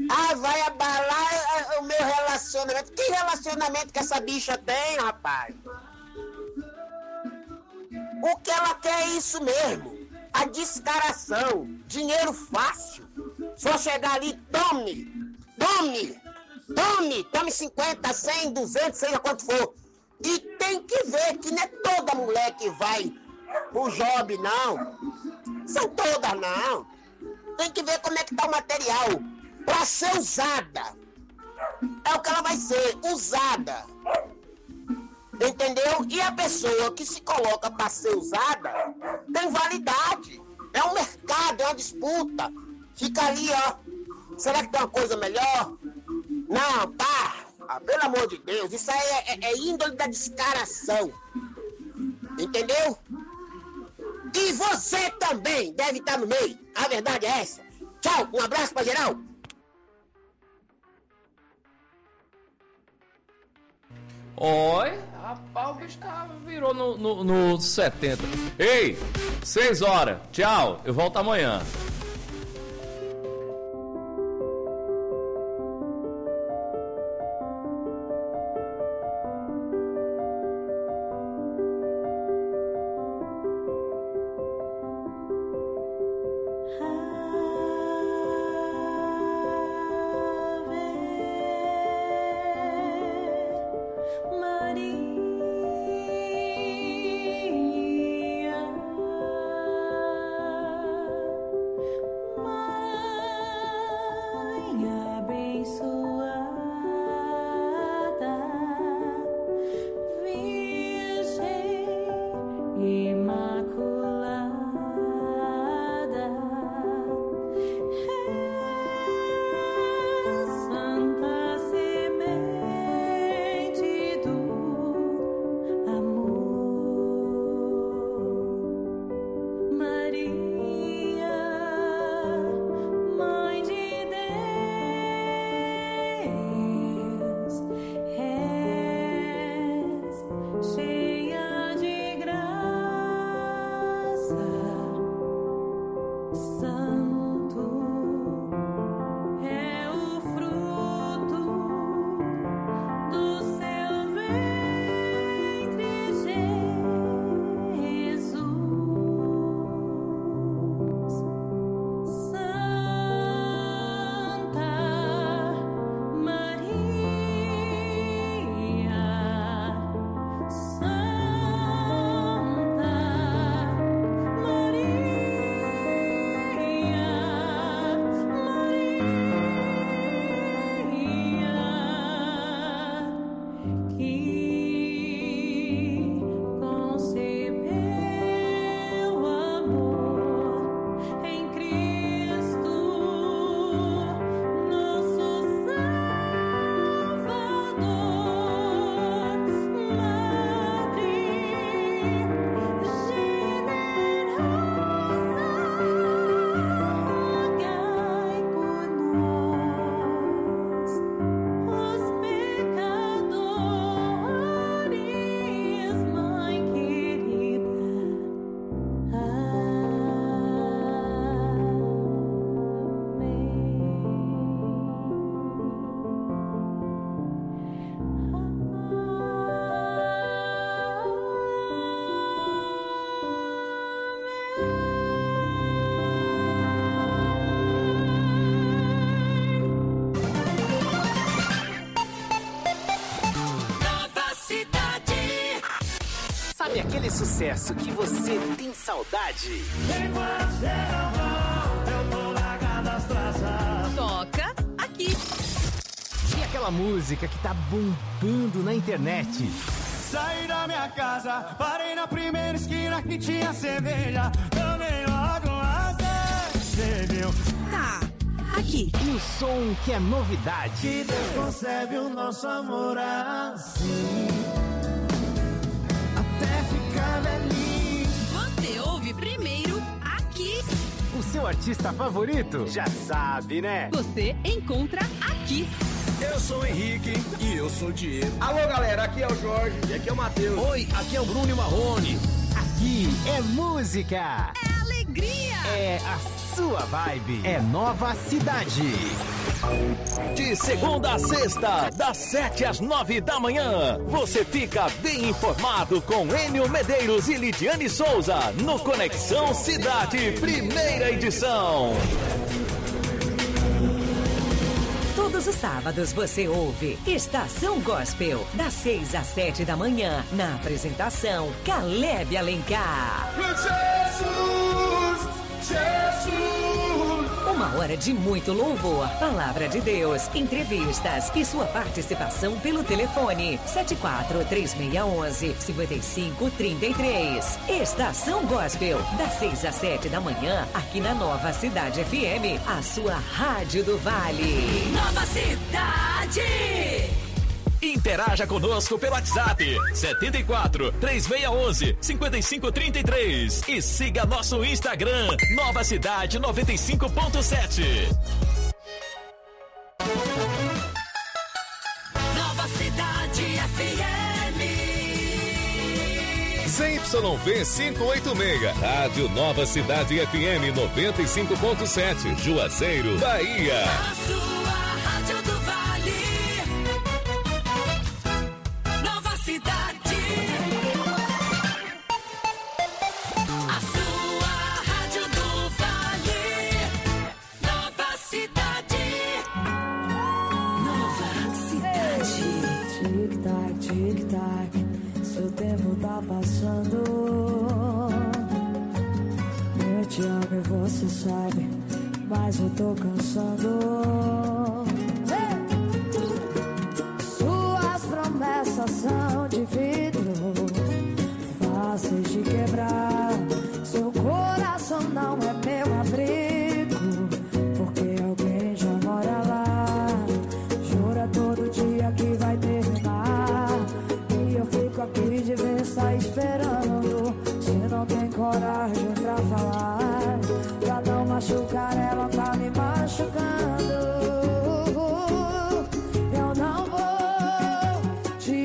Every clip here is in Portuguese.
Ah, vai abalar o meu relacionamento. Que relacionamento que essa bicha tem, rapaz? O que ela quer é isso mesmo. A descaração. Dinheiro fácil. Só chegar ali, tome 50, 100, 200, seja quanto for. E tem que ver que não é toda mulher que vai pro job, não. São todas, não. Tem que ver como é que tá o material. Pra ser usada. É o que ela vai ser, usada. Entendeu? E a pessoa que se coloca pra ser usada tem validade. É um mercado, é uma disputa. Fica ali, ó. Será que tem uma coisa melhor? Não, pá. Ah, pelo amor de Deus, isso aí é índole da descaração. Entendeu? E você também deve estar no meio. A verdade é essa. Tchau, um abraço pra geral. Oi, rapaz, o bicho virou no 70. Ei, 6 horas, tchau, eu volto amanhã. Sabe aquele sucesso que você tem saudade? Enquanto você não volta, eu tô largando as traças. Toca aqui. E aquela música que tá bombando na internet? Saí da minha casa, parei na primeira esquina que tinha cerveja. Tomei logo uma cerveja. Tá, aqui. E o som que é novidade. Que Deus concebe o nosso amor assim, até ficar velhinho. Você ouve primeiro aqui. O seu artista favorito? Já sabe, né? Você encontra aqui. Eu sou o Henrique e eu sou o Diego. Alô, galera, aqui é o Jorge e aqui é o Matheus. Oi, aqui é o Bruno e o Marrone. Aqui é música. É alegria. É a sua vibe. É Nova Cidade. De segunda a sexta, das 7 às 9 da manhã, você fica bem informado com Enio Medeiros e Lidiane Souza no Conexão Cidade, primeira edição. Todos os sábados você ouve Estação Gospel, das 6 às 7 da manhã, na apresentação Caleb Alencar. Jesus! Uma hora de muito louvor, palavra de Deus, entrevistas e sua participação pelo telefone 74-3611-5533. Estação Gospel, das 6 às 7 da manhã, aqui na Nova Cidade FM, a sua Rádio do Vale. Nova Cidade! Interaja conosco pelo WhatsApp 74-3611-5533 e siga nosso Instagram Nova Cidade 95.7. Nova Cidade FM. ZYV 586, Rádio Nova Cidade FM 95.7, Juazeiro, Bahia. A sua Rádio do Vale. Nova Cidade. A sua Rádio do Vale. Nova Cidade. Nova Cidade. Tic-tac, tic-tac, seu tempo tá passando. Eu te amo e você sabe, mas eu tô cansando. Suas promessas são de vidro, fáceis de quebrar. Seu coração não é meu abrigo, porque alguém já mora lá. Jura todo dia que vai terminar, e eu fico aqui de besta esperando. Se não tem coragem pra falar, pra não machucar ela, tá me machucando. Eu não vou te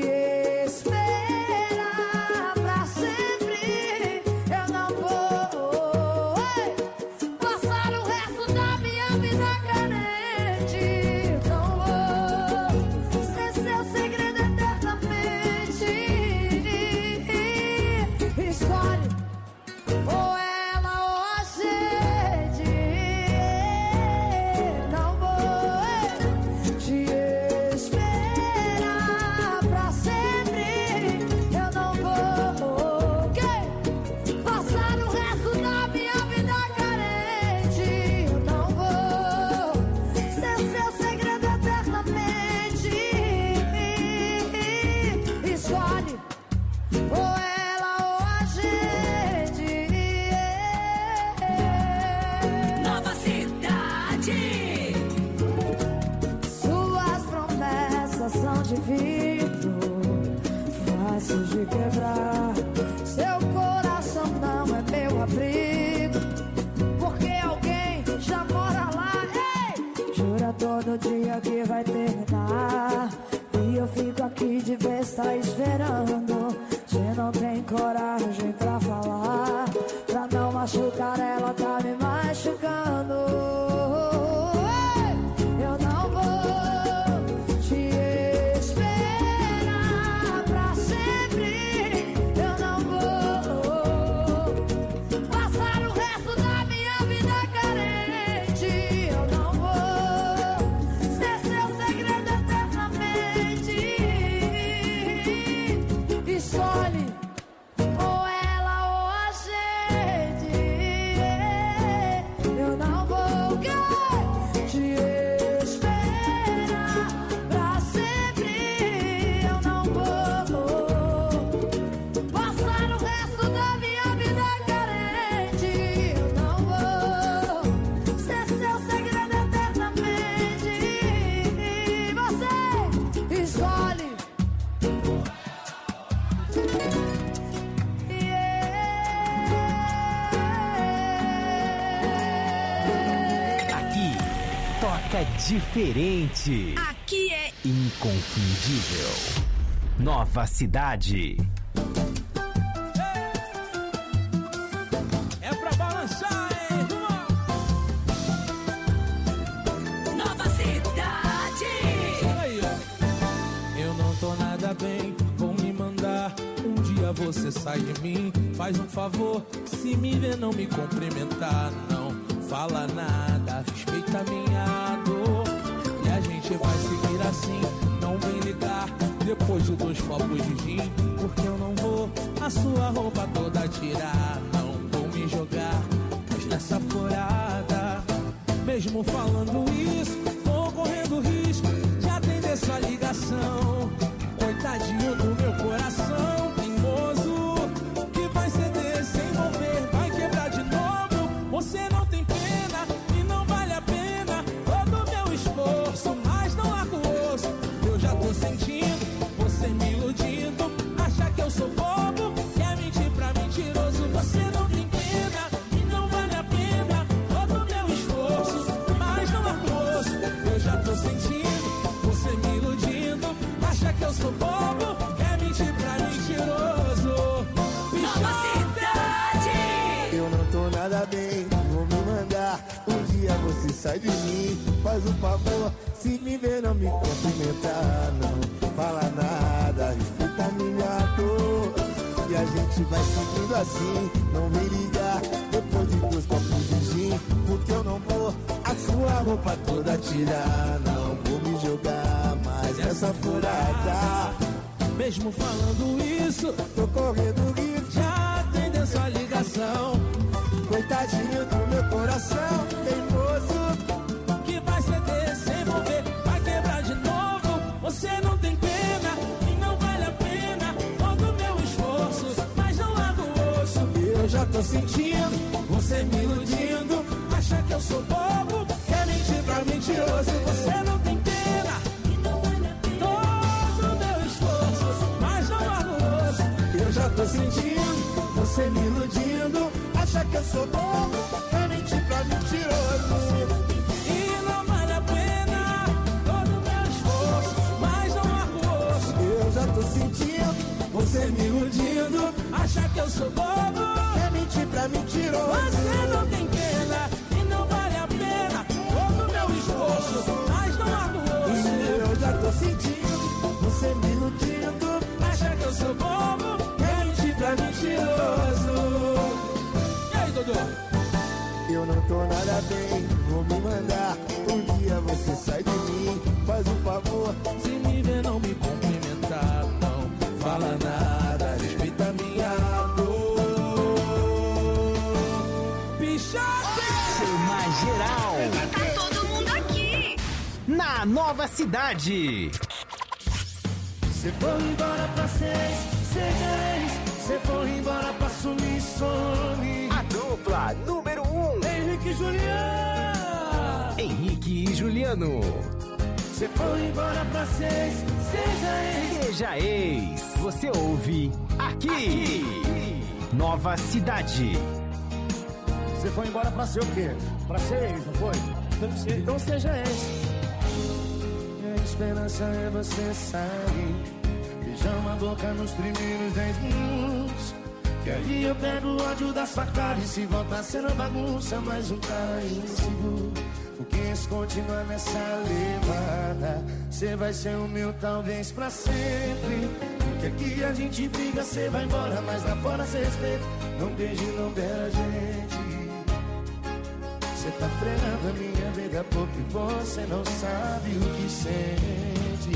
esperar pra sempre. Eu não vou passar o resto da minha vida carente. Não vou ser seu segredo eternamente. Escolhe ou ela ou a gente. Não vou te esperar pra sempre. Eu não vou passar o resto da minha vida carente. Eu não vou ser seu segredo eternamente. Escolhe ou ela ou a gente. Nova Cidade. Suas promessas são de vidro, fáceis de quebrar. Seu coração não é meu abrigo, porque alguém já mora lá. Ei! Jura todo dia que vai terminar, e eu fico aqui de besta esperando. Se não tem coragem pra falar, pra não machucar ela, tá me machucando. Ei! Eu não vou te esperar pra sempre. Eu não vou passar o resto da minha vida carente. Eu não vou ser seu segredo eternamente. Escolhe ou ela ou a gente. Eu não vou te esperar pra sempre. Eu não vou passar o resto da minha vida carente. Eu não vou ser seu segredo eternamente. Você escolhe. Aqui toca diferente. Aqui é Inconfundível. Nova Cidade. É pra balançar, hein? Nova Cidade. dia você sai de mim, faz um favor, se me ver não me cumprimentar, não fala nada, respeita minha dor. E a gente vai seguir assim, não vem ligar depois de 2 copos de gin, porque eu não vou a sua roupa toda tirar, não vou me jogar nessa furada. Mesmo falando isso, tô correndo risco de atender sua ligação. Coitadinho do meu coração teimoso, que vai ceder sem envolver, vai quebrar de novo. Você não tem pena e não vale a pena todo o meu esforço, mas não largo o osso. Eu já tô sentindo você me iludindo, acha que eu sou bobo, quer mentir pra mentiroso. Você não tem pena e não vale a pena todo o meu esforço, mas não largo o osso. Eu já tô sentindo você me iludindo, acha que eu sou bobo, quer mentir pra mentiroso. Nova Cidade. Eu não tô nada bem, vou me mandar. Um dia você sai de mim, faz um favor, se me ver não me cumprimentar, não fala nada, respeita minha dor. E a gente vai seguindo assim, não vem ligar depois de 2 copos de gin, porque eu não vou a sua roupa toda tirar, não vou me jogar mais nessa furada. Mesmo falando isso, tô correndo risco de atender sua ligação. Coitadinho do meu coração teimoso, que vai ceder sem envolver, vai quebrar de novo. Você não tem pena e não vale a pena todo o meu esforço, mas não largo o osso. Eu já tô sentindo você me iludindo, acha que eu sou bobo, quer mentir pra mentiroso. Você não tem pena e não vale a pena todo o meu esforço, mas não largo o osso. Eu já tô sentindo você me iludindo, acha que eu sou bobo, quer mentir pra mentiroso. E não vale a pena todo o meu esforço, mas não largo o osso. Eu já tô sentindo você me iludindo, acha que eu sou bobo, quer mentir pra mentiroso. Você não tem pena e não vale a pena todo o meu esforço, mas não largo o osso. Eu já tô sentindo você me iludindo, acha que eu sou bobo, quer mentir pra mentiroso. E aí, Dodô? Eu não tô nada bem, vou me mandar. Um dia você sai de mim, faz um favor, se me ver não me cumprimentar, não fala nada, respeita minha dor. Pichote! Mais geral. Tá todo mundo aqui. Na Nova Cidade. Cê foi embora pra 6, seja ex. Cê foi embora pra sumir, some. A dupla número 1. Henrique e Juliano. Henrique e Juliano. Cê foi embora pra 6, seja ex. Seja ex. Você ouve aqui. Nova Cidade. Você foi embora pra ser o quê? Pra ser ex, não foi? Então seja ex. Minha esperança é você sair, beijar uma boca nos primeiros 10 minutos, que aí eu pego o ódio da sua cara. E se voltar sendo bagunça, mais um cara inseguro. Porque se continuar nessa levada, cê vai ser o meu talvez pra sempre. Porque aqui a gente briga, cê vai embora, mas lá fora cê respeita. Não beije, não beira a gente. Cê tá frenando a minha vida porque você não sabe o que sente.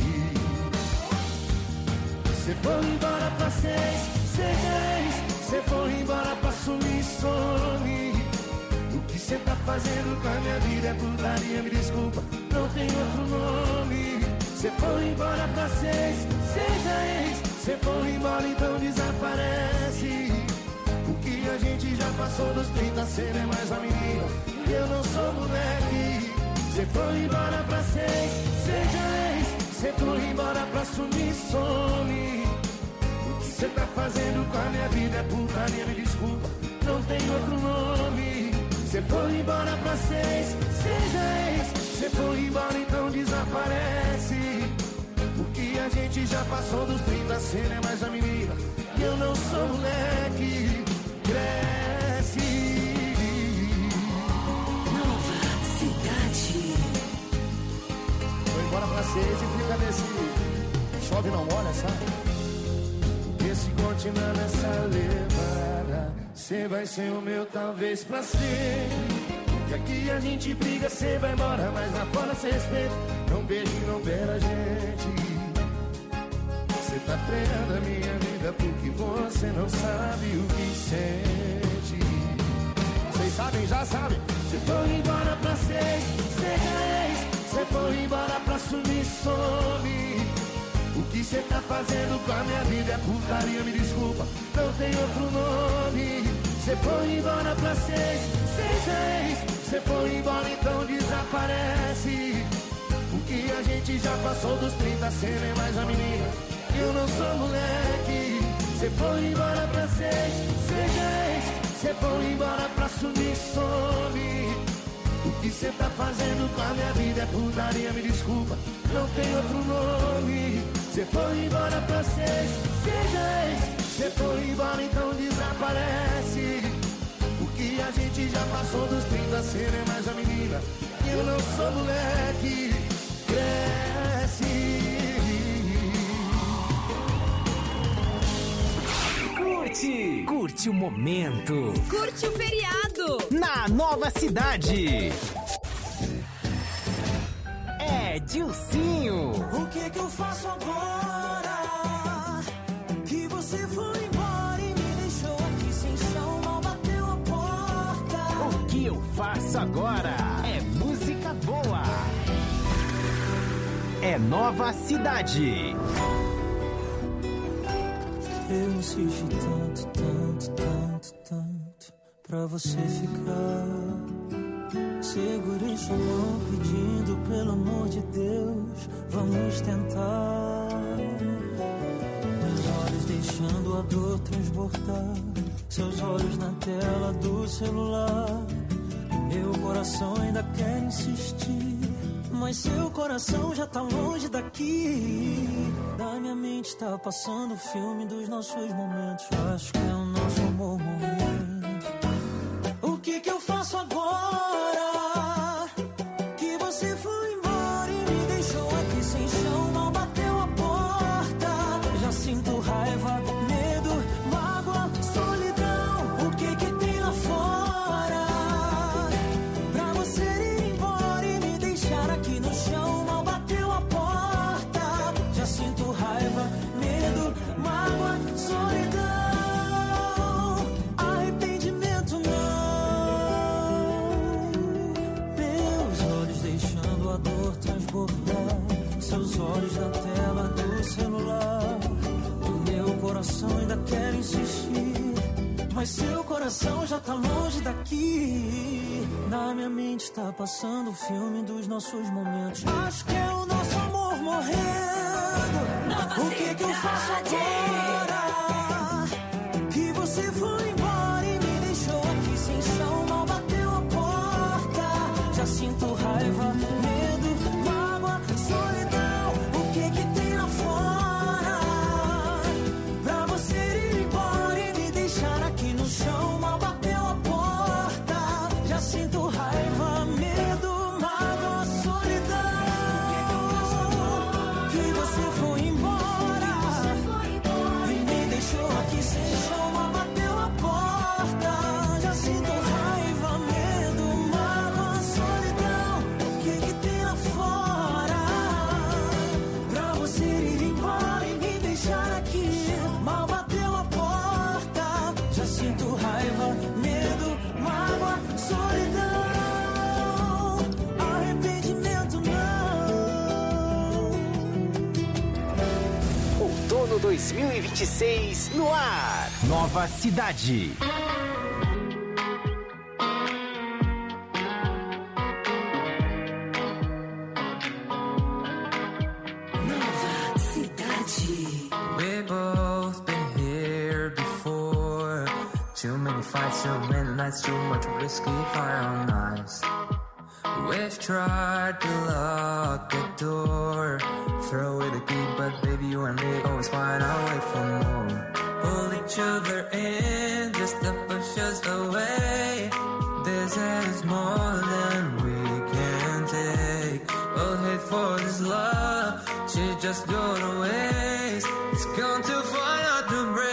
Cê foi embora pra 6, seja ex. Cê foi embora pra sumir, some. O que cê tá fazendo com a minha vida é putaria, me desculpa, não tem outro nome. Cê foi embora pra 6, seja ex. Cê foi embora, então desaparece. O que a gente já passou dos 30, cê não é mais a menina, eu não sou moleque. Cê foi embora pra 6, seja ex. Cê foi embora pra sumir, some. O que cê tá fazendo com a minha vida é putaria, me desculpa, não tem outro nome. Cê foi embora pra 6, seja ex. Cê foi embora, então desaparece. O que a gente já passou dos 30, cê não é mais a menina, e eu não sou moleque. Cresce. Nova Cidade. Foi embora pra 6 e fica nesse chove não molha, sabe? Porque se continuar nessa levada, cê vai ser o meu talvez pra sempre. Que aqui a gente briga, cê vai embora, mas lá fora cê respeita. Não beijo e não beira a gente. Cê tá freando a minha vida porque você não sabe o que sente. Vocês sabem, já sabem. Cê foi embora pra ser cê foi embora pra sumir, some. O que cê tá fazendo com a minha vida é putaria, me desculpa, não tem outro nome. Cê foi embora pra ser cê foi embora, então desaparece. Porque a gente já passou dos 30, cê nem mais a menina, eu não sou moleque. Cê foi embora pra ser cê foi embora pra sumir, some. O que cê tá fazendo com a minha vida é putaria, me desculpa, não tem outro nome. Cê foi embora pra ser cê foi embora, então desaparece. Porque a gente já passou dos 30, cê nem mais a menina, eu não sou moleque. Cresce. Curte o momento. Curte o feriado. Na Nova Cidade. É Dilcinho. O que eu faço agora? Que você foi embora e me deixou aqui sem chão, mal bateu a porta. O que eu faço agora? É música boa. É Nova Cidade. Eu insisti tanto pra você ficar. Segurei sua mão pedindo, pelo amor de Deus, vamos tentar. Meus olhos deixando a dor transbordar, seus olhos na tela do celular. Meu coração ainda quer insistir, mas seu coração já tá longe daqui. Da minha mente tá passando o filme dos nossos momentos. Acho que é o nosso amor morrendo. O que eu faço agora? Que você foi embora e me deixou aqui sem chão, mal bateu a porta. Já sinto raiva, medo, mágoa, solidão. O que tem lá fora? Pra você ir embora e me deixar aqui no chão, mal bateu a porta. Já sinto raiva, medo, mágoa, solidão. Arrependimento não. Meus olhos deixando a dor transbordar, seus olhos na tela do celular. O meu coração ainda quer insistir, mas seu coração já tá longe daqui. Na minha mente tá passando o filme dos nossos momentos. Acho que é o nosso amor morrendo. O que eu faço agora? Que você foi embora e me deixou aqui sem chão, mal bateu a porta. Já sinto raiva, medo, mágoa, solidão. O que tem lá fora? Pra você ir embora e me deixar aqui no chão, mal bateu a porta. Já sinto raiva, medo, mágoa, solidão. Que você foi embora e me deixou aqui sem chão, mal bateu a porta. Já sinto raiva, medo, mágoa, solidão. O que tem lá fora? Pra você ir embora e me deixar aqui, mal bateu a porta. Já sinto raiva, medo, mágoa, solidão. Arrependimento não. Outono 2026 no ar. Nova Cidade. Nova Cidade. We both been here before. Too many fights, too many nights, too much whiskey, fire on ice. We've tried to lock the door, throw away the key, but baby, you and me always find our way for more. Pull each other in just to push us away. This is more than we can take. We'll hate for this love, she just go to waste. It's gone too far not to break.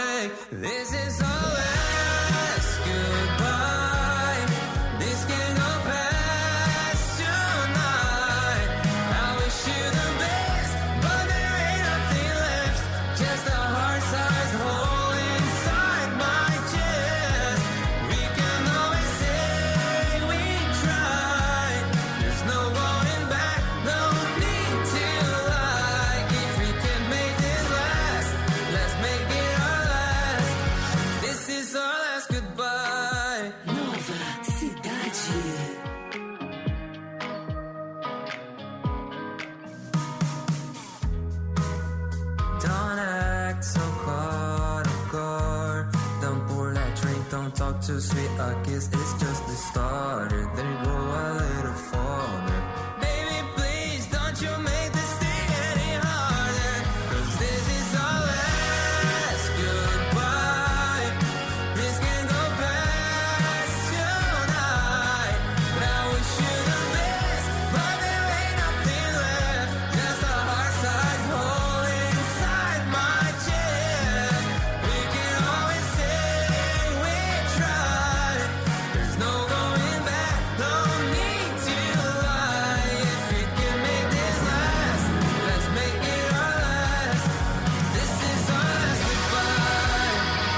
talk too sweet, I guess it's just the starter. Then you go a little farther. Baby, please don't you make this thing any harder. 'Cause this is our last goodbye. This can go past tonight. But I wish you the best, but there ain't nothing left. Just a heart-sized hole inside my chest. We can always say we tried. There's no going back, no need to lie. If we can make this last, let's make it our last. This is our last goodbye.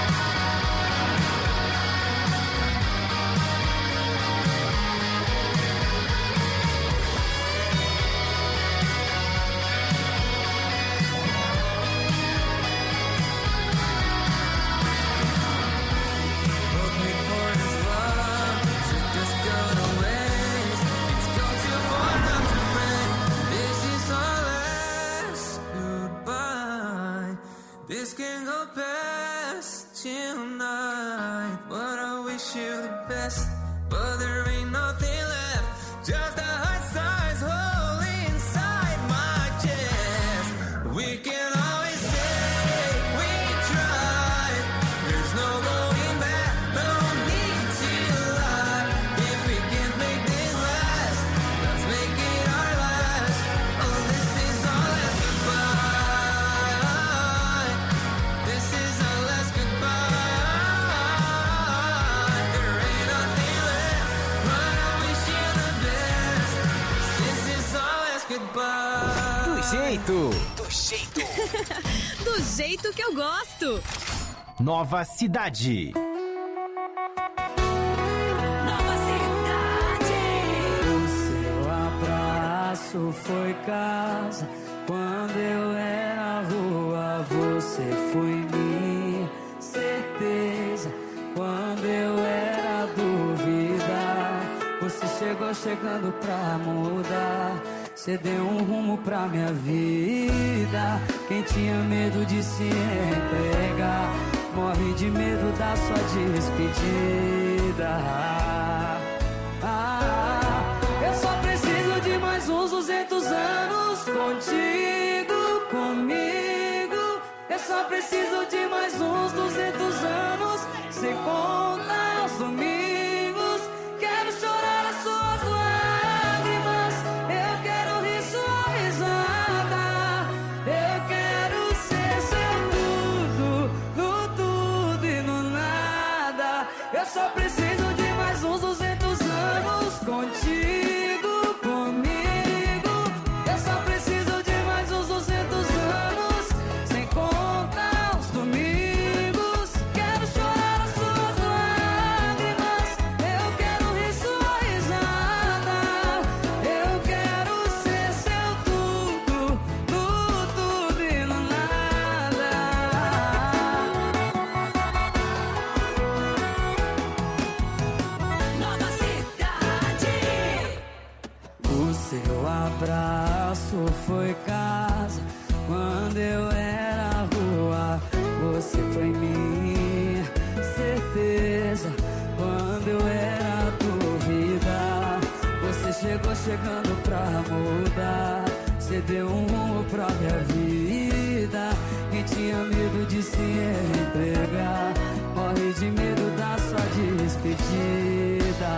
Both made for this love, should just go to waste. It's gone too far not to break. This is our last goodbye. This can go past tonight. But I wish you the best, but there ain't nothing left. Just a heart-sized hole inside my chest. We can always say we tried. There's no going back, no need to lie. If we can make this last, let's make it our last. Oh, this is our last goodbye. This is our last goodbye. There ain't nothing left, but I wish you the best. This is our last goodbye. Do jeito. Do jeito que eu gosto. Nova Cidade. O seu abraço foi casa. Quando eu era rua, você foi minha certeza. Quando eu era dúvida, você chegou chegando pra mudar. Você deu um rumo pra minha vida. Quem tinha medo de se entregar, morre de medo da sua despedida. Eu só preciso de mais uns 200 anos contigo, comigo. Eu só preciso de mais uns 200 anos, sem contar os domingos. Quero chorar as suas lágrimas, eu quero rir sua risada. Eu quero ser seu tudo, no tudo e no nada. Eu só preciso de mais uns 200 anos contigo, comigo. Eu só preciso de mais uns 200 anos, sem contar os domingos. Quero chorar as suas lágrimas, eu quero rir sua risada. Eu quero ser seu tudo, no tudo e no nada. Nova Cidade. O seu abraço foi casa. Quando eu era rua, você foi minha certeza. Quando eu era dúvida, você chegou chegando pra mudar. Você deu um rumo pra minha vida. Quem tinha medo de se entregar, morre de medo da sua despedida.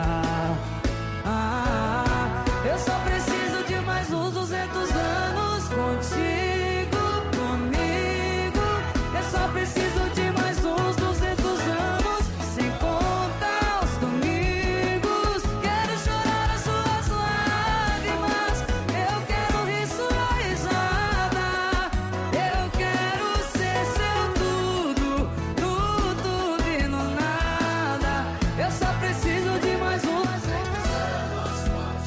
Eu só preciso de mais uns 200 anos contigo, comigo. Eu só preciso de mais uns 200 anos, sem contar os domingos. Quero chorar as suas lágrimas, eu quero rir sua risada. Eu quero ser seu tudo, no tudo e no nada. Eu só preciso de mais uns 200 anos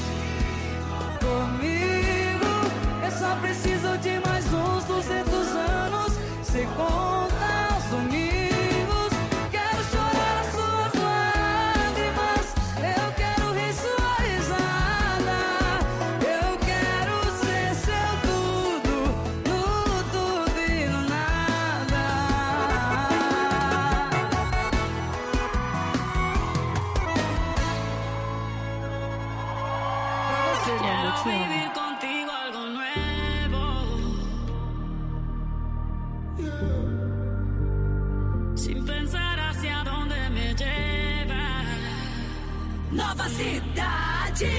Nova Cidade.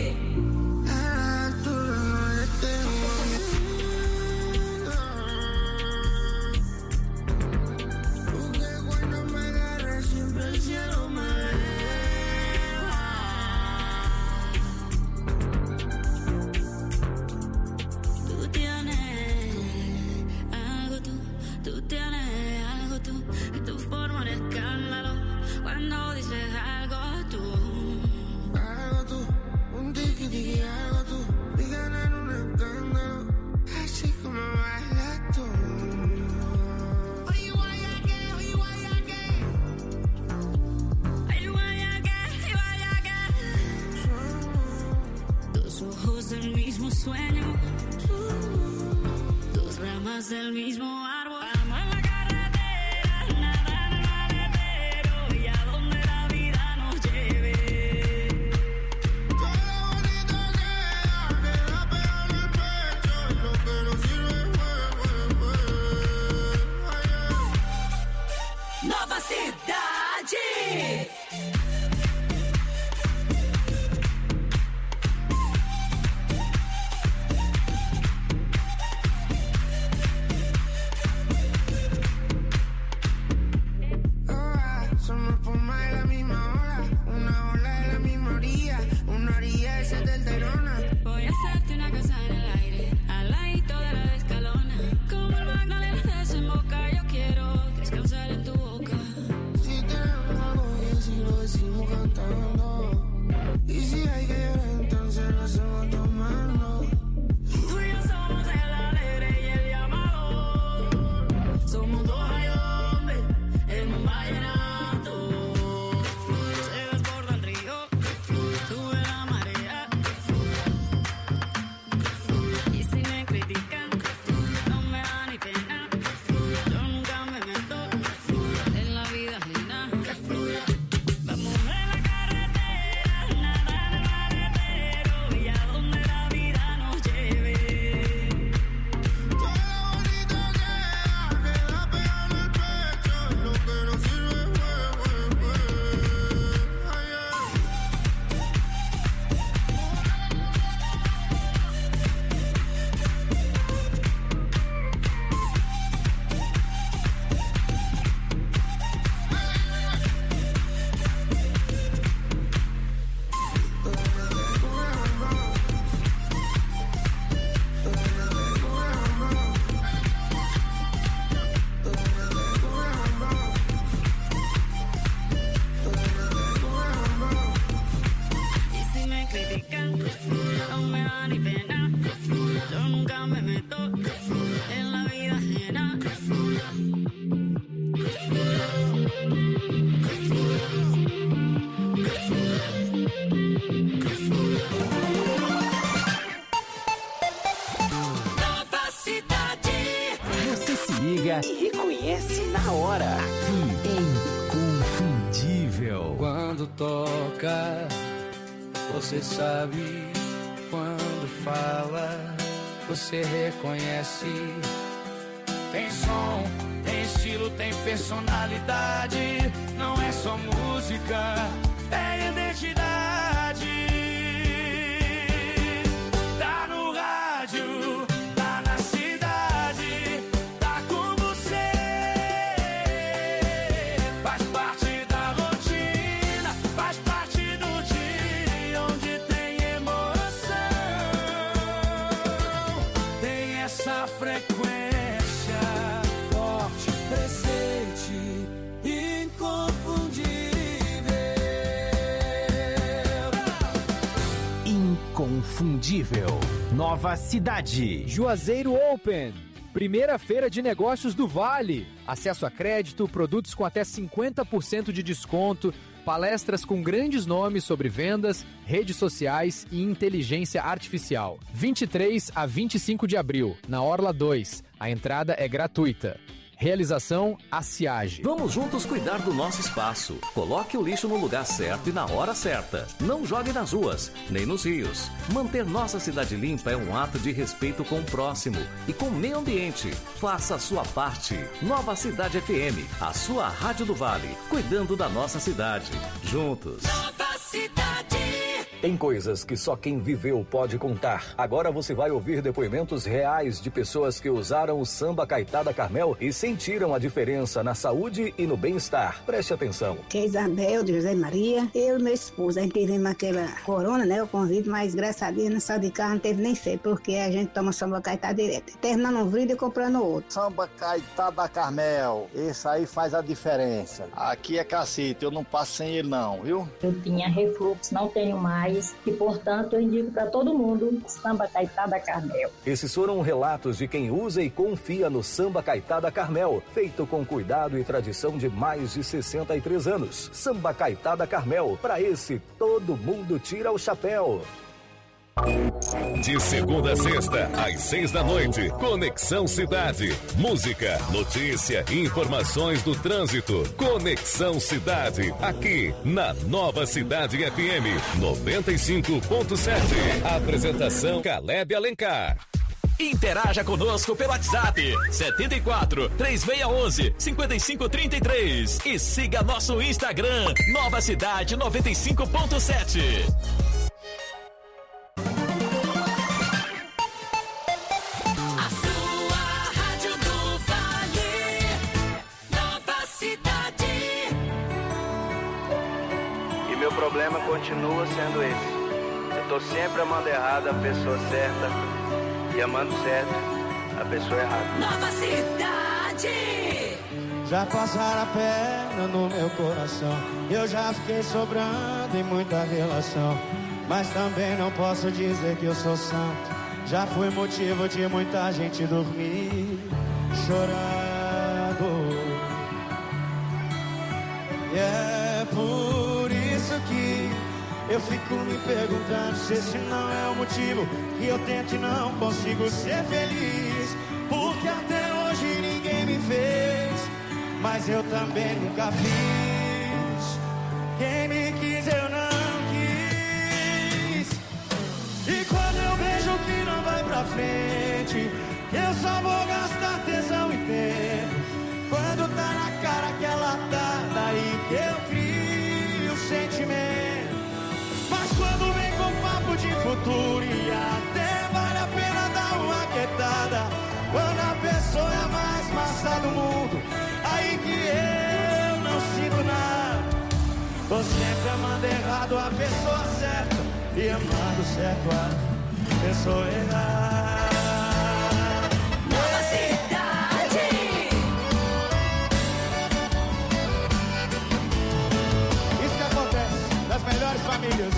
El mismo árbol, vamos en la carretera, nada en el maletero y a donde la vida nos lleve. Todo lo bonito queda pegado en el pecho y lo que no sirve Nova Cidade. E reconhece na hora. Aqui, Inconfundível. Quando toca, você sabe. Quando fala, você reconhece. Tem som, tem estilo, tem personalidade. Não é só música, é identidade. Tá no rádio, tá na cidade, tá com você. Faz parte da rotina, faz parte do dia onde tem emoção. Tem essa frequência forte, presente, inconfundível. Inconfundível. Nova Cidade. Juazeiro Open. Primeira feira de negócios do Vale. Acesso a crédito, produtos com até 50% de desconto, palestras com grandes nomes sobre vendas, redes sociais e inteligência artificial. 23 a 25 de abril, na Orla 2. A entrada é gratuita. Realização Aciage. Vamos juntos cuidar do nosso espaço. Coloque o lixo no lugar certo e na hora certa. Não jogue nas ruas, nem nos rios. Manter nossa cidade limpa é um ato de respeito com o próximo e com o meio ambiente. Faça a sua parte. Nova Cidade FM, a sua rádio do Vale, cuidando da nossa cidade. Juntos. Nova Cidade. Tem coisas que só quem viveu pode contar. Agora você vai ouvir depoimentos reais de pessoas que usaram o samba Caetada Carmel e sentiram a diferença na saúde e no bem-estar. Preste atenção. Que é Isabel, de José Maria. Eu e meu esposo, a gente tivemos aquela corona, né? O convite, mas graças a Deus, nessa de carro não teve nem ser, porque a gente toma samba Caetada direto. Terminando um vídeo e comprando outro. Samba Caetada Carmel, esse aí faz a diferença. Aqui é cacete, eu não passo sem ele não, viu? Eu tinha refluxo, não tenho mais. E, portanto, eu indico para todo mundo samba Caetada Carmel. Esses foram relatos de quem usa e confia no samba Caetada Carmel, feito com cuidado e tradição de mais de 63 anos. Samba Caetada Carmel, para esse todo mundo tira o chapéu. De segunda a sexta, às 6 da noite, Conexão Cidade. Música, notícia e informações do trânsito. Conexão Cidade, aqui na Nova Cidade FM 95.7. Apresentação Caleb Alencar. Interaja conosco pelo WhatsApp 74 3611 5533 e siga nosso Instagram Nova Cidade 95.7. Meu problema continua sendo esse. Eu tô sempre amando errado a pessoa certa e amando certo a pessoa errada. Nova Cidade. Já passaram a perna no meu coração. Eu já fiquei sobrando em muita relação, mas também não posso dizer que eu sou santo. Já fui motivo de muita gente dormir chorando. E é por isso que eu fico me perguntando se esse não é o motivo que eu tento e não consigo ser feliz. Porque até hoje ninguém me fez, mas eu também nunca fiz. Quem me quis eu não quis. E quando eu vejo que não vai pra frente, eu só vou gastar tesão e tempo. Quando tá na cara que ela tá, daí que eu crio sentimento. Mas quando vem com papo de futuro e até vale a pena dar uma quietada, quando a pessoa é a mais massa do mundo, aí que eu não sinto nada. Tô sempre amando errado a pessoa certa e amando certo a pessoa errada. Nova Cidade. Isso que acontece nas melhores famílias.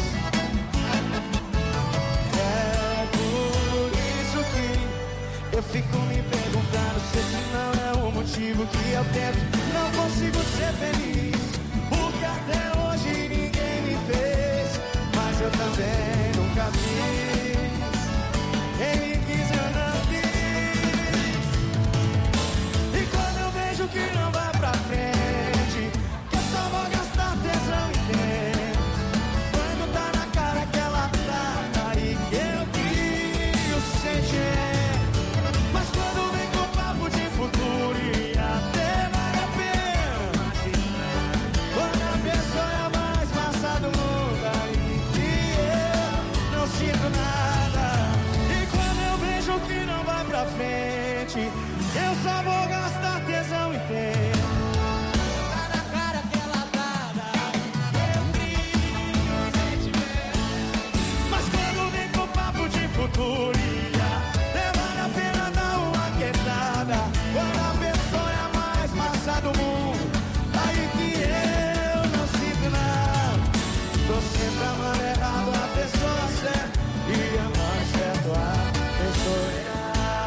É por isso que eu fico me perguntando se esse não é o motivo que eu tento, não consigo ser feliz. Porque até hoje ninguém me fez, mas eu também nunca fiz. Quem me quis eu não quis. E quando eu vejo que não vai pra frente, que eu só vou gastar tesão e tempo. Quando tá na cara que ela tá, aí que eu crio sentimento. Mas quando vem com papo de futuro e até vale a pena, quando a pessoa é a mais massa do mundo, aí que eu não sinto nada. E quando eu vejo que não vai pra frente, eu só vou gastar tesão e tempo. Tá na cara que ela tá, eu crio sentimento. Mas quando vem com papo de futuro e até vale a pena dar uma quietada, quando a pessoa é a mais massa do mundo, aí que eu não sinto nada. Tô sempre amando errado a pessoa certa e amando certo a pessoa errada.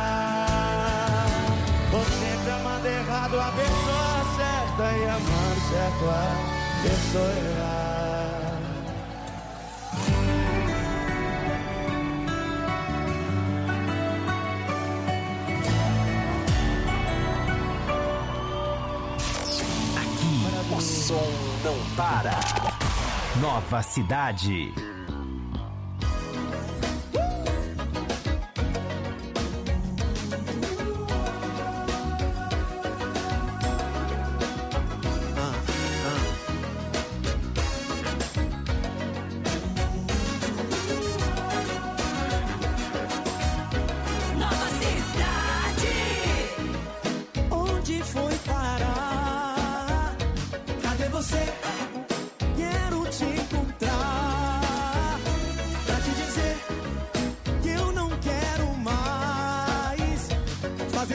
Tô sempre amando errado a pessoa certa e amando certo a pessoa errada. Aqui o som não para. Nova Cidade.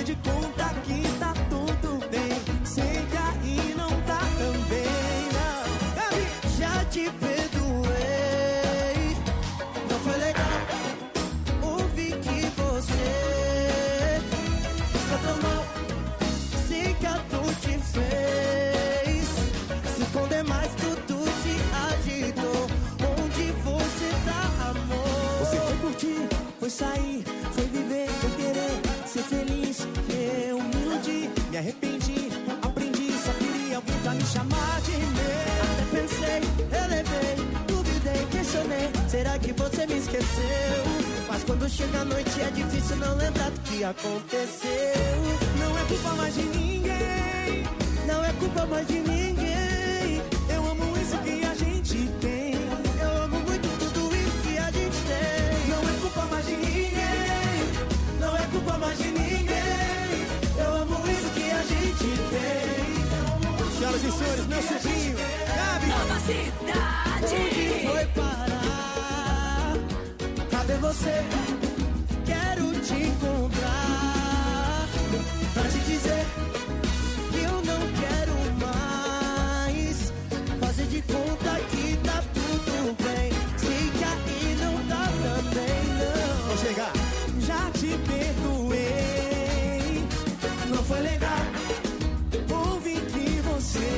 de conta que tá tudo bem. Sei que aí não tá também, não. Já te perdoei. Não foi legal. Ouvi que você está tão mal. Sei que a dor te fez se esconder mais, tudo se agitou. Onde você tá, amor? Você foi curtir, foi sair, foi viver, foi querer ser feliz. Eu me iludi, me arrependi, aprendi, só queria alguém pra me chamar de meu. Até pensei, relevei, duvidei, questionei. Será que você me esqueceu? Mas quando chega a noite é difícil não lembrar do que aconteceu. Não é culpa mais de ninguém, não é culpa mais de ninguém. Eu amo isso que a gente tem. Eu amo muito tudo isso que a gente tem. Não é culpa mais de ninguém, não é culpa mais de ninguém. Eu amo isso que a gente tem. Senhoras e senhores, meu sobrinho, Gabi. Nova Cidade. Onde foi parar? Cadê você? Quero te encontrar pra te dizer que eu não quero mais fazer de conta que tá tudo bem. Sei que aí não tá também, não. Vou chegar. Já te perdoei. Não foi legal. Ouvi que você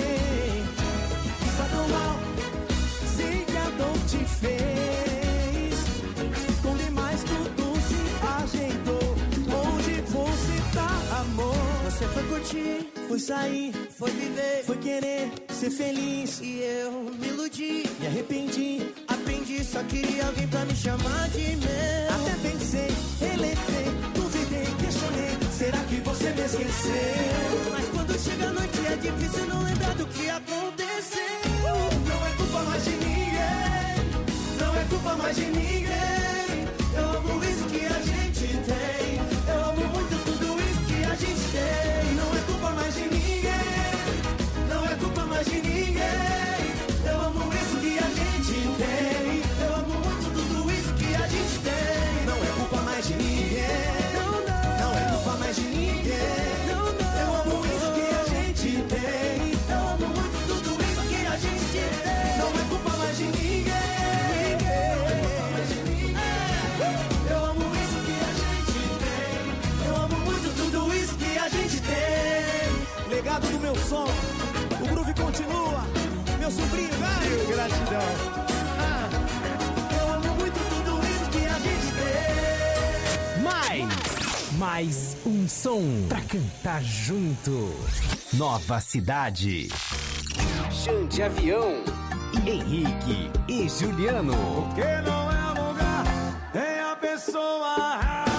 está tão mal. Sei que a dor te fez esconde mais, tudo se ajeitou. Onde você tá, amor? Você foi curtir, foi sair, foi viver, foi querer ser feliz. E eu me iludi, me arrependi, aprendi, só queria alguém pra me chamar de meu. Até pensei, relevei, duvidei, questionei. Será que você me esqueceu? Mas quando chega a noite é difícil não lembrar do que aconteceu. Não é culpa mais de ninguém, não é culpa mais de ninguém. Eu amo isso que a gente tem. Eu amo muito tudo isso que a gente tem. Não é culpa mais de ninguém, não é culpa mais de ninguém. Eu amo isso que a gente tem. Eu amo muito tudo isso que a gente tem. Não é culpa mais de ninguém, não é culpa mais de ninguém. Eu amo isso que a gente tem. Eu amo muito tudo isso que a gente tem. Não é culpa mais de ninguém. Eu amo isso que a gente tem. Eu amo muito tudo isso que a gente tem. Legado do meu som, o groove continua. Meu sobrinho, vai! Gratidão. Eu amo muito tudo isso que a gente tem. Mais um som pra cantar junto. Nova Cidade. Xande Avião, Henrique e Juliano. Porque não é lugar, é a pessoa.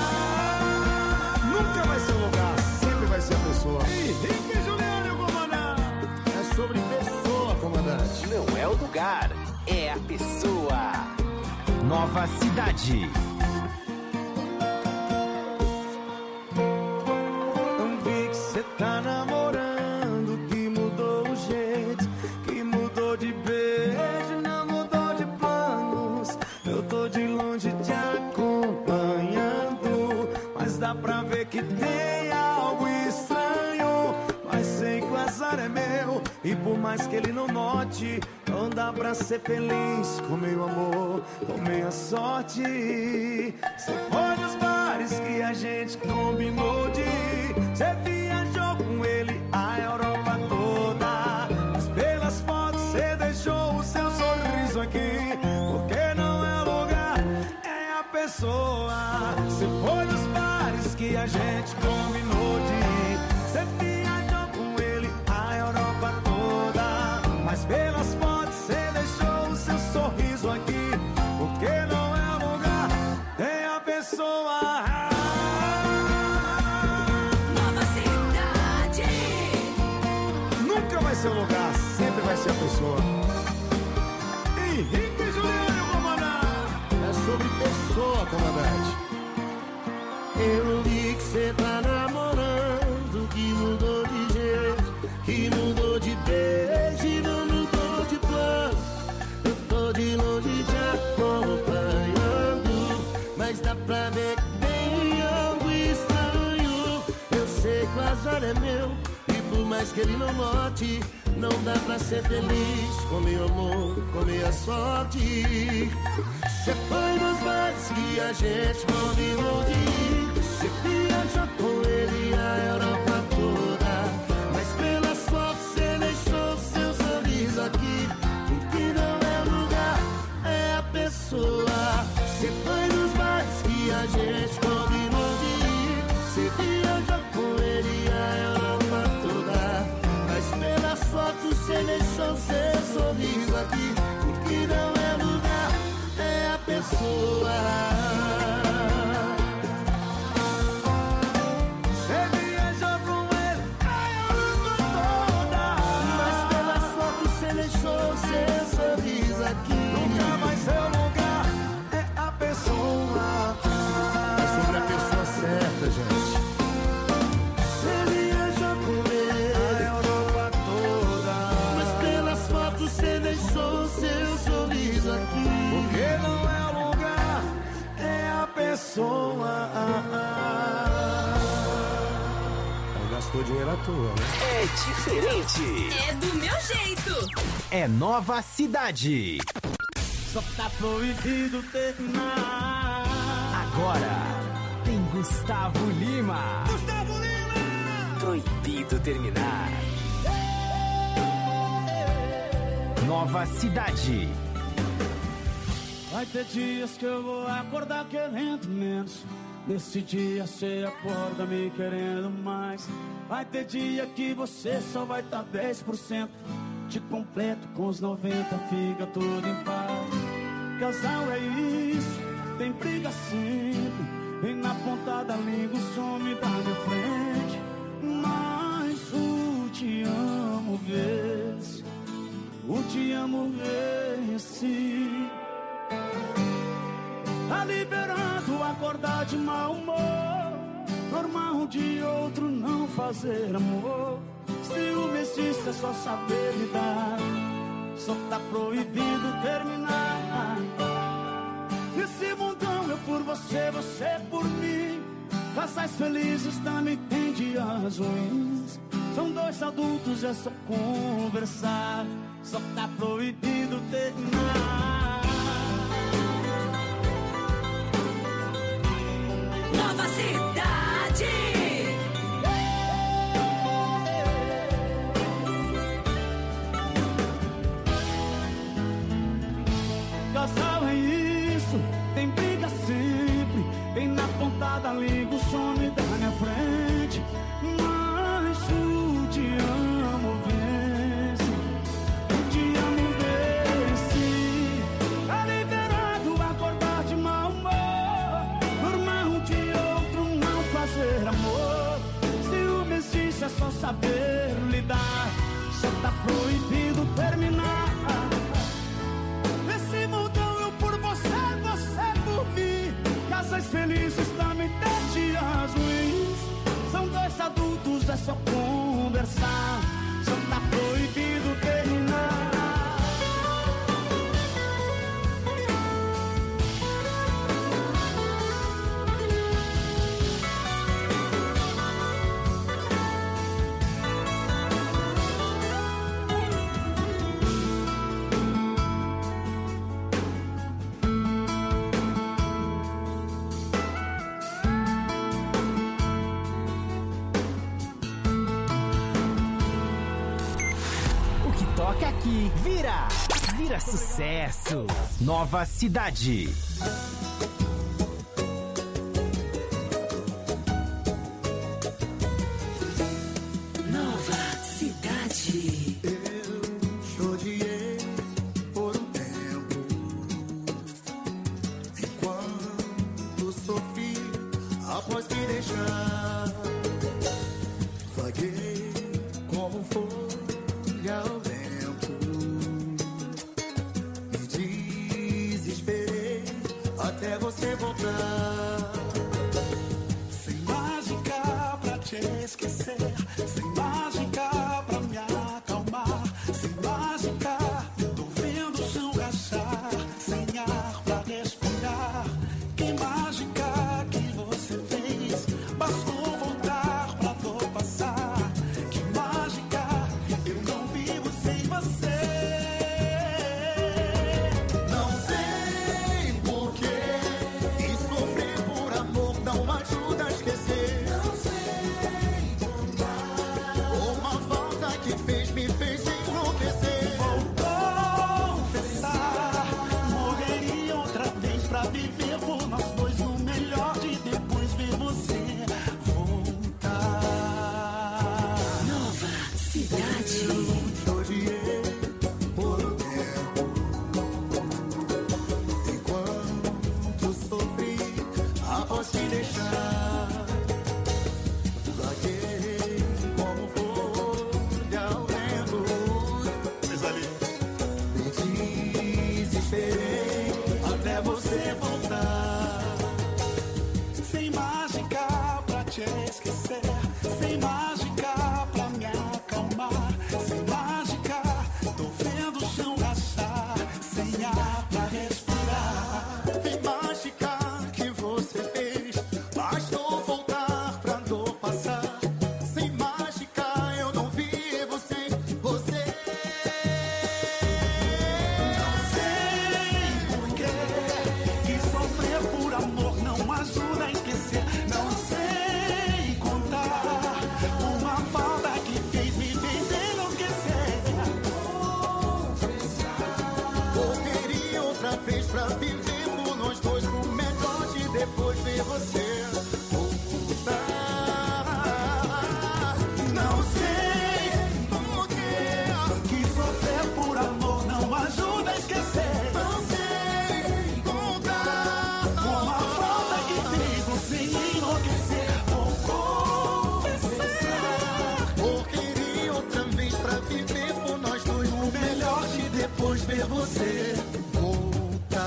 Nunca vai ser o lugar, sempre vai ser a pessoa. Henrique e Juliano, comandante. É sobre pessoa, comandante. Não é o lugar, é a pessoa. Nova Cidade. Não vi que cê tá namorando, que mudou o jeito, que mudou de beijo, não mudou de planos. Eu tô de longe te acompanhando, mas dá pra ver que tem algo estranho. Mas sei que o azar é meu, e por mais que ele não note, não dá pra ser feliz com meu amor, com minha sorte. Cê foi nos bares que a gente combinou de ir. Cê viajou com ele a Europa toda, mas pelas fotos cê deixou o seu sorriso aqui. Porque não é lugar, é a pessoa. Cê foi nos bares que a gente combinou de ir. Cê viajou com ele a Europa toda, mas pelas fotos cê deixou o seu sorriso aqui. Porque não é lugar, é a pessoa. Nova Cidade. Nunca vai ser o lugar, sempre vai ser a pessoa. Henrique e Juliano, comandante. É sobre pessoa, comandante. Eu vi que cê tá namorando, que mudou de jeito, que mudou de beijo e não mudou de plano. Eu tô de longe te acompanhando, mas dá pra ver que tem algo estranho. que o azar é meu. E por mais que ele não note, não dá pra ser feliz com meu amor, com minha sorte. Cê foi nos bares que a gente combinou de ir. Cê viajou com ele a Europa toda, mas pelas fotos cê deixou seu sorriso aqui. O que não é lugar é a pessoa. Cê foi nos bares que a gente combinou de ir. Cê viajou com ele a Europa toda, mas pelas fotos cê deixou seu sorriso aqui. O que não é lugar é a pessoa. Cê viajou com ele a Europa toda, mas pelas fotos cê deixou seu sorriso aqui. Nunca mais seu lugar é a pessoa. É sobre a pessoa certa, gente. Cê viajou com ele a Europa toda, mas pelas fotos cê deixou seu sorriso aqui. Porque não é o lugar, é a pessoa. Gastou dinheiro à toa, né? É diferente. É do meu jeito. É Nova Cidade. Só tá proibido terminar. Agora tem Gustavo Lima. Gustavo Lima! Proibido terminar. Nova Cidade. Vai ter dias que eu vou acordar querendo menos. Nesse dia cê acorda me querendo mais. Vai ter dia que você só vai tá 10%. Te completo com os 90, fica tudo em paz. Casal é isso, tem briga sempre. Vem na ponta da língua, some da minha frente. Mas o te amo vê-se, o te amo vê-se. Tá liberado acordar de mau humor, normal um de outro não fazer amor. Ciúmes disso é só saber lidar, só tá proibido terminar. Esse mundão eu por você, você por mim. Casais felizes também tem dias ruins. São dois adultos, é só conversar, só tá proibido terminar. Nova Cidade. Casal é isso, tem briga sempre. Vem na ponta da língua, some da minha frente. Mas o te amo vence, o te amo vence. Tá liberado acordar de mau humor, normal um de outro não fazer amor. Ciúmes disso é só saber lidar, só tá proibido terminar. Esse mundão eu por você, você por mim. Casais felizes também tem dias ruins. São dois adultos, é só conversar, só tá proibido terminar. Toca aqui, vira sucesso. Nova Cidade. Nova Cidade. Eu odiei por um tempo, enquanto sofri após me deixar. Vaguei como folha ao vento, me desesperei até você voltar. Sem mágica pra te esquecer, sem mágica pra me acalmar, sem mágica tô vendo o chão rachar, sem ar pra respirar. Que mágica que você fez, bastou voltar pra dor passar. me deixar. Zagueirei como folha ao vento. Mas ali me desesperei até você voltar. Sem mágica pra te esquecer, sem mágica pra me acalmar, sem mágica tô vendo o chão rachar, sem ar pra respirar. Tem mágica que você fez, bastou voltar pra dor passar. Sem mágica eu não vivo sem você. Não sei porquê que sofrer por amor não ajuda a esquecer. Não sei contar uma falta que fez me fez enlouquecer. Voltaria outra vez pra viver por nós dois, pro melhor de depois ver você voltar. Não sei porquê que sofrer por amor não ajuda a esquecer. Não sei contar uma falta que fez você enlouquecer. Vou confessar, voltaria outra vez pra viver por nós dois, o melhor de depois ver você voltar.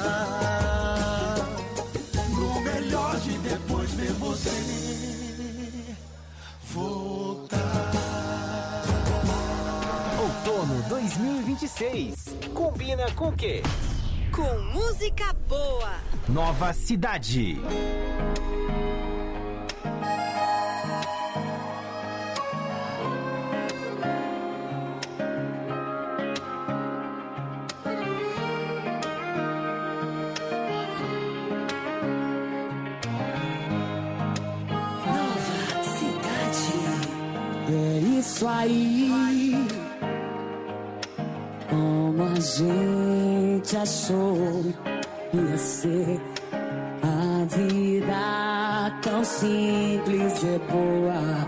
O melhor de depois ver você voltar. Outono 2026. Combina com o quê? Com música boa. Nova Cidade. Nova Cidade. É isso aí, como a gente achou ia ser. A vida tão simples e boa,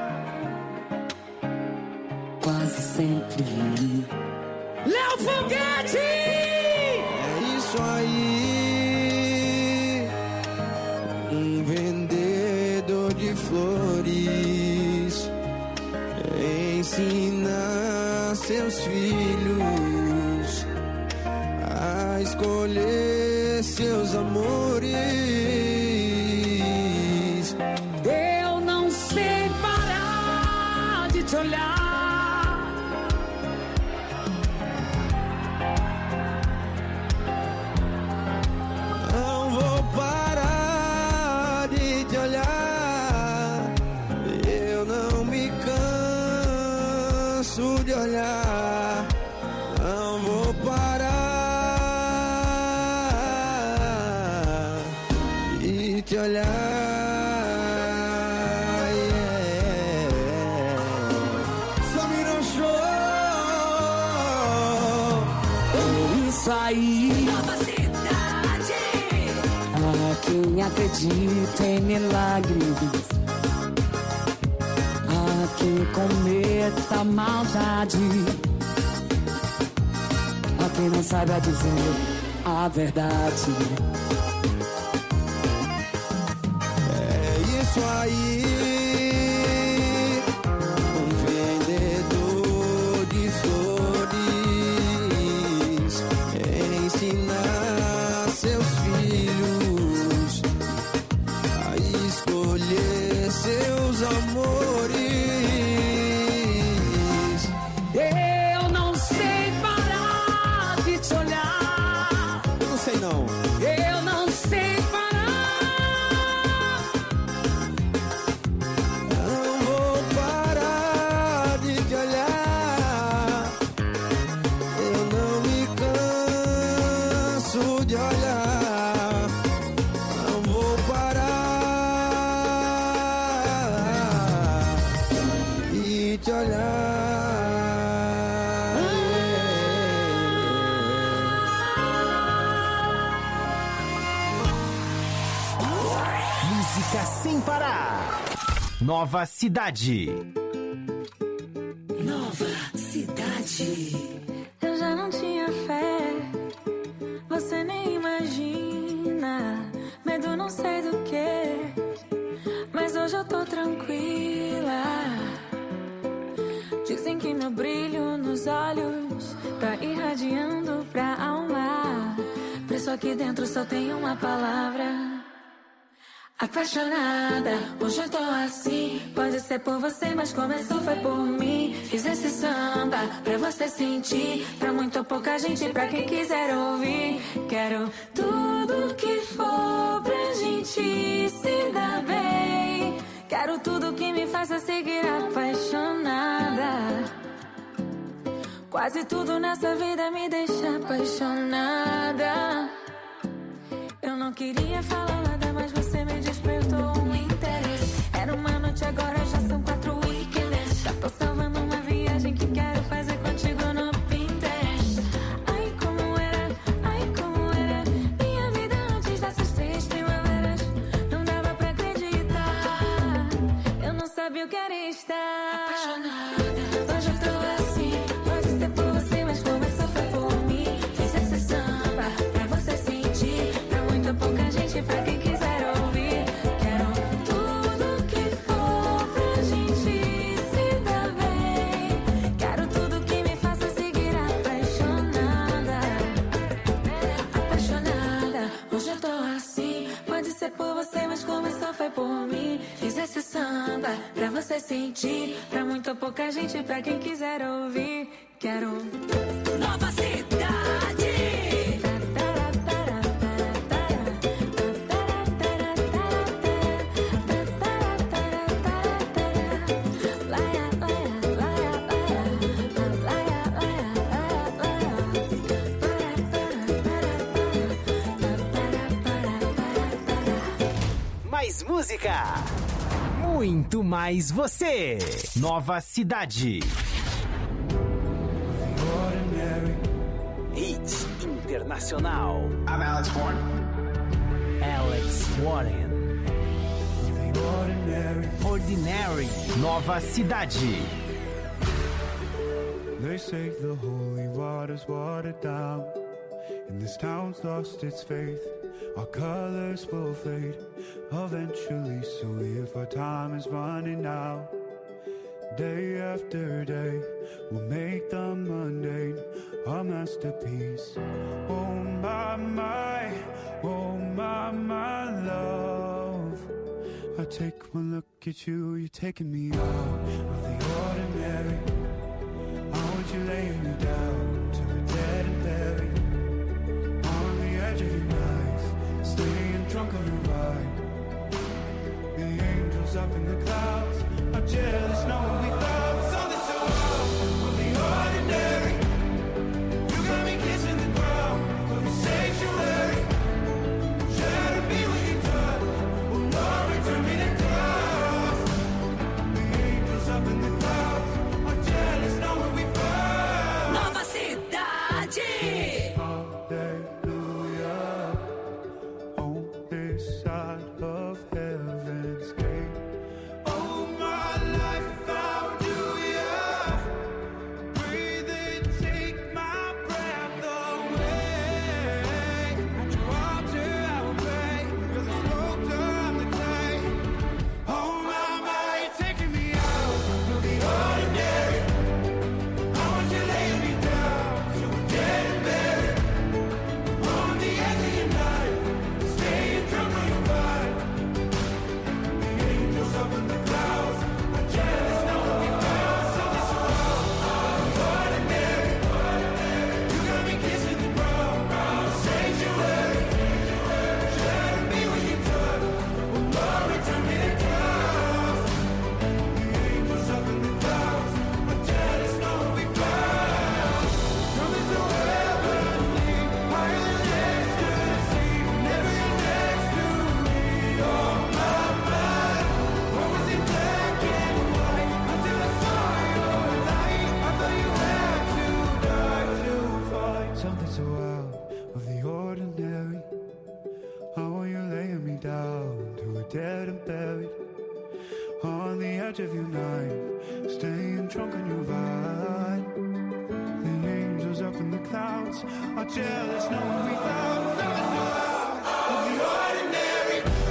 quase sempre. Léo Foguete! É isso aí, um vendedor de flores ensina seus filhos a escolher seus amores. Eu não sei parar de te olhar. Não vou parar de te olhar. Eu não me canso de olhar. Não vou parar de te olhar. Só me não show. É isso aí. Nova Cidade. A quem acredita em milagres, a quem cometa maldade, a quem não saiba dizer a verdade. É isso aí, um vendedor de flores ensinar seus filhos a escolher seus amores. Eu não sei parar de te olhar. Eu não sei não. Eu não sei parar. Não vou parar de te olhar. Eu não me canso de olhar. Não vou parar de te olhar. Música sem parar. Nova Cidade. Nova Cidade. Eu já não tinha fé, você nem imagina. Medo não sei do que, mas hoje eu tô tranquila. Dizem que meu brilho nos olhos tá irradiando pra alma. Preso aqui dentro só tem uma palavra: apaixonada. Hoje eu tô assim, pode ser por você, mas começou foi por mim. Fiz esse samba pra você sentir, pra muito ou pouca gente, pra quem quiser ouvir. Quero tudo que for pra gente se dar bem. Quero tudo que me faça seguir apaixonada. Quase tudo nessa vida me deixa apaixonada. Eu não queria falar nada, mas você me despertou um interesse. Era uma noite, agora já são 4 weekends. Já tô salvando uma viagem que quero fazer contigo no Pinterest. Ai, como era minha vida antes dessas 3 primaveras. Não dava pra acreditar, eu não sabia o que era estar apaixonada. Hoje eu tô assim, pode ser por você, mas começou foi por mim. Fiz esse samba pra você sentir, pra muito pouca gente, pra quem quiser ouvir. Quero tudo que for pra gente se dar bem. Quero tudo que me faça seguir apaixonada. Apaixonada, hoje eu tô assim, pode ser por você, mas começou foi por mim. Fiz esse samba pra você sentir, pra muito ou pouca gente, pra quem quiser ouvir. Quero Nova Cidade. Mais música, muito mais você. Nova Cidade. Hits Internacional. I'm Alex Warren. Alex Warren. Ordinary. Nova Cidade. They say the holy water's watered down, and this town's lost its faith. Our colors will fade eventually, so if our time is running out, day after day, we'll make the mundane a masterpiece. Oh my, love. I take one look at you, you're taking me out of the ordinary. I want you laying me down to the dead and buried, on the edge of your knife, staying drunk on your vibe. The angels up in the clouds are jealous knowing we found something so out of the ordinary. You got me kissing the ground of the sanctuary. Shadow me when you touch, will not return me to dust. The angels up in the clouds are jealous knowing we found Nova Cidade. Hallelujah, on this side of heaven's gate. Oh, my life found you, yeah. Breathe in, take my breath away. At your altar I will pray. You're the sculptor, I'm the clay. Oh, my, you're taking me out of the ordinary. I want you laying me down so we're dead and buried, on the edge of your night, staying drunk on your vibe. The angels up in the clouds are jealous knowing we found something so ordinary. You got me kissing the ground, sanctuary. Shadow me when you touch, will not return me to dust. The angels up in the clouds are jealous knowing we found something so heavenly, higher than ecstasy. Never you're next to me, oh my mind. What was in black and white until I saw your light? I thought you had to die to find something so out of the ordinary. How are you laying me down to a dead and buried, on the edge of your night, staying drunk on your vine. The angels up in the clouds are jealous knowing we found something so out of the ordinary.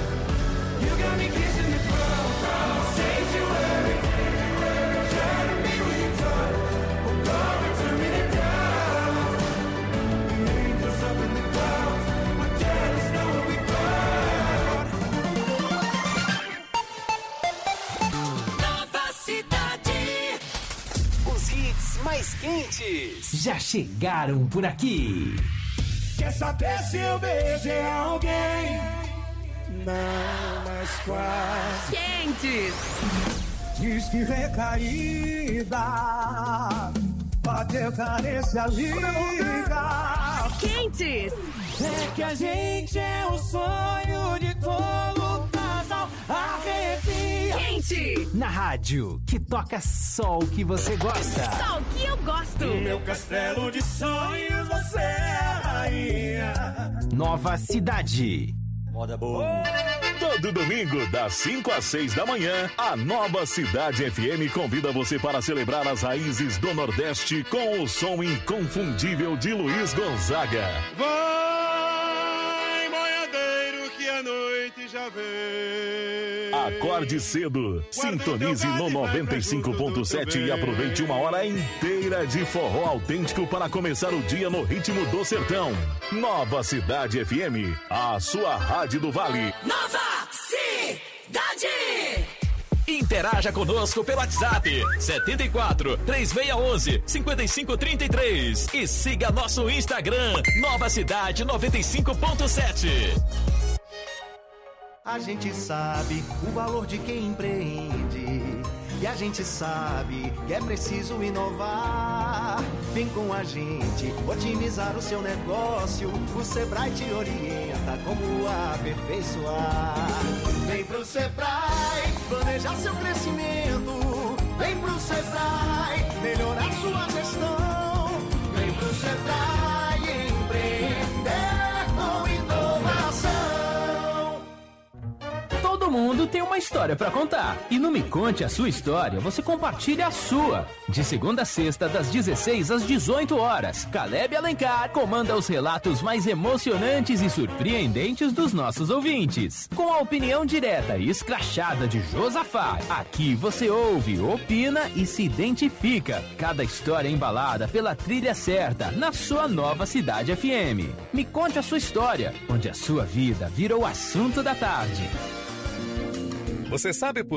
mais quentes já chegaram por aqui. Quer saber se eu beijei alguém? Não, mas quase. Quentes. Diz que recaída, bater carência liga. Quentes. É que a gente é o sonho de todo casal. Arrepia. Quente. Na rádio, que toca só o que você gosta. Só o que eu gosto. No meu castelo de sonhos você é a rainha. Nova Cidade. Moda boa. Todo domingo, das 5 às 6 da manhã, a Nova Cidade FM convida você para celebrar as raízes do Nordeste com o som inconfundível de Luiz Gonzaga. Vai, boiadeiro, que a noite já vem. Acorde cedo, sintonize no 95.7 e aproveite uma hora inteira de forró autêntico para começar o dia no ritmo do sertão. Nova Cidade FM, a sua rádio do Vale. Nova Cidade. Interaja conosco pelo WhatsApp 74 3611 5533 e siga nosso Instagram Nova Cidade 95.7. A gente sabe o valor de quem empreende e a gente sabe que é preciso inovar. Vem com a gente otimizar o seu negócio. O Sebrae te orienta como aperfeiçoar. Vem pro Sebrae planejar seu crescimento. Vem pro Sebrae melhorar sua gestão. Vem pro Sebrae empreender com inovação. Todo mundo tem uma história pra contar. E no Me Conte a Sua História, você compartilha a sua. De segunda a sexta, das 16 às 18 horas, Caleb Alencar comanda os relatos mais emocionantes e surpreendentes dos nossos ouvintes. Com a opinião direta e escrachada de Josafá, aqui você ouve, opina e se identifica. Cada história embalada pela trilha certa, na sua Nova Cidade FM. Me Conte a Sua História, onde a sua vida vira o assunto da tarde. Você sabe por